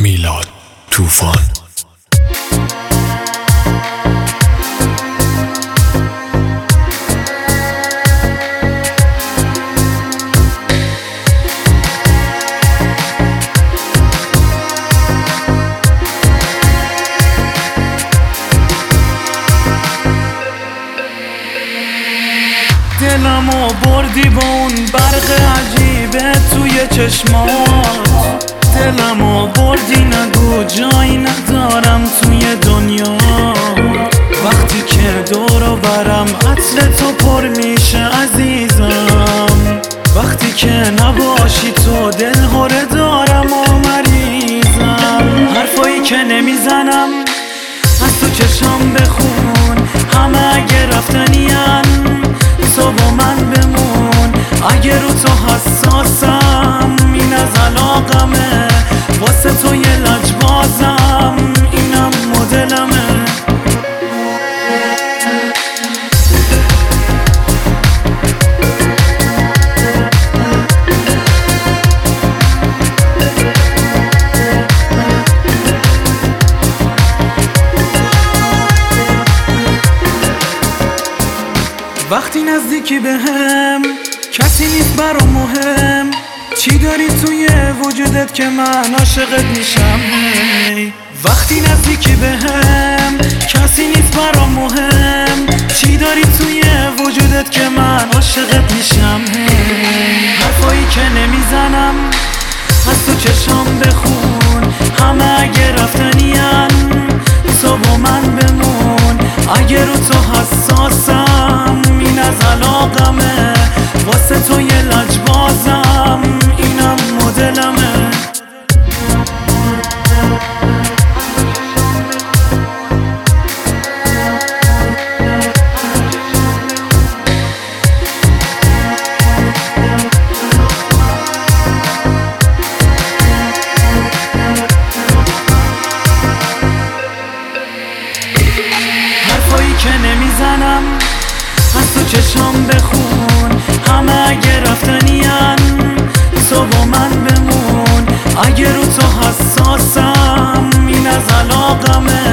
میلاد طوفان. دلمو بردی با اون برق عجیبه توی چشمات، دلمو بردی نگو جایی ندارم توی دنیا. وقتی که دور و برم عطر تو پر میشه عزیزم، وقتی که نباشی تو دلهره دارم و مریضم. حرفایی که نمیزنم از تو چشم بخون، همه اگه رفتنین تو با من بمون. اگه رو تو حساسم این از علاقمه، واسه تو یه لجبازم اینم مدلمه. وقتی نزدیکی بهم کسی نیست برام مهم، چی داری توی وجودت که من عاشقت میشم؟ وقتی نزدیکی بهم کسی نیست برام مهم، چی داری توی وجودت که من عاشقت میشم؟ حرفایی که نمیزنم از تو چشم بخون، همه اگه رفتنین تو با من بمون. اگه رو تو حساسم این از علاقمه، واسه تو یه لجبازم اینم مدلمه. حرفایی که نمیزنم از تو چشم بخون، همه اگه رفتنین تو با من بمون. اگه رو تو حساسم این از علاقمه،